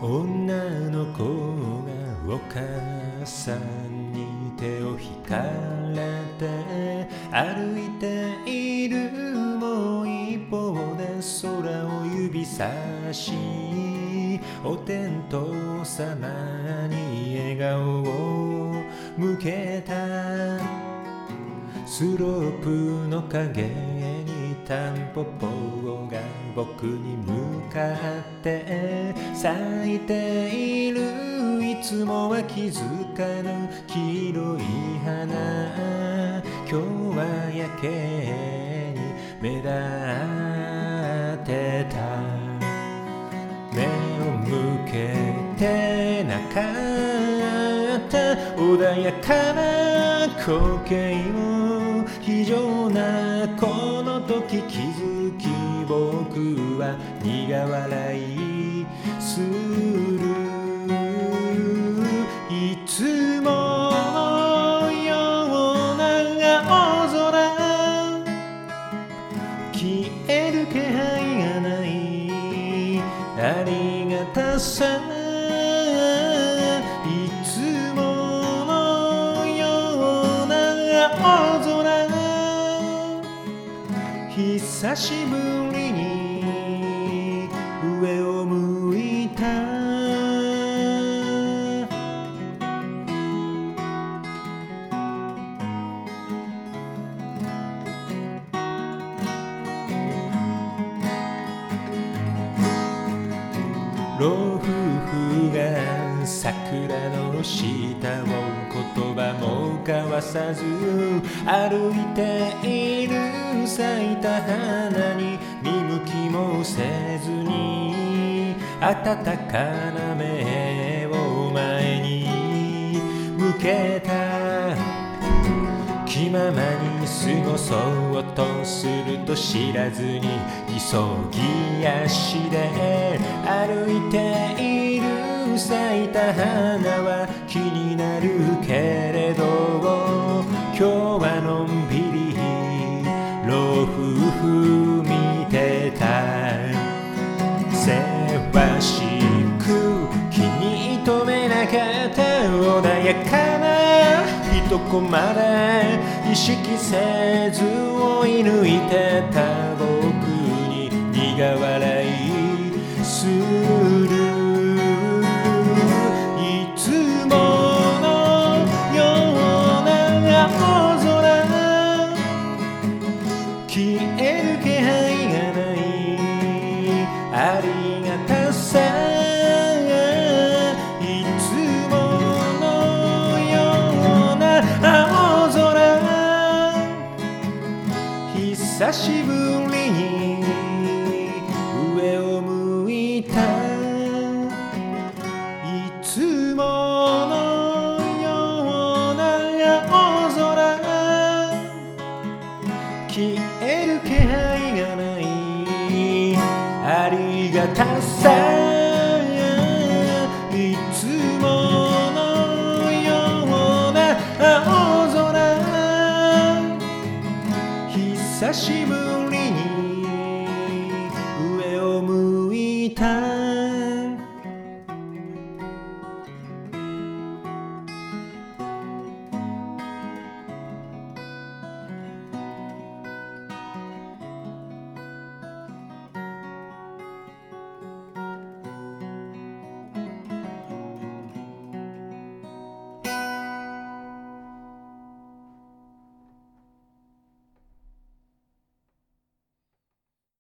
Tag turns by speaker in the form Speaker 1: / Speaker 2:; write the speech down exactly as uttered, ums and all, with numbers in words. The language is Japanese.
Speaker 1: 女の子がお母さんに手を引かれて歩いている、もう一方で空を指さし、お天道様に笑顔を向けた。スロープの影にタンポポが僕に向かって咲いている。いつもは気づかぬ黄色い花、今日はやけに目立ってた。目を向けてなかった穏やかな光景を、非常なこの時気づき、僕は苦笑いする。いつものような青空、消える気配がない、ありがたさ。いつものような青空、久しぶりに上を向いた。老夫婦が桜の下を言葉も交わさず歩いている。咲いた花に見向きもせずに、温かな目を前に向けた。気ままに過ごそうとすると知らずに、急ぎ足で歩いている。咲いた花は気になるけれど、今日はのんびり老夫婦見てた。せわしく気に留めなかった穏やかな一コマで意識せず追い抜いてた僕に苦笑いする。いつものような青空、消える気配がない、ありがたさ。いつものような青空、久しぶりに上を向いた。いつものような青空、消える気配がない、ありがたさ。いつものような青空、久しぶりに上を向いた。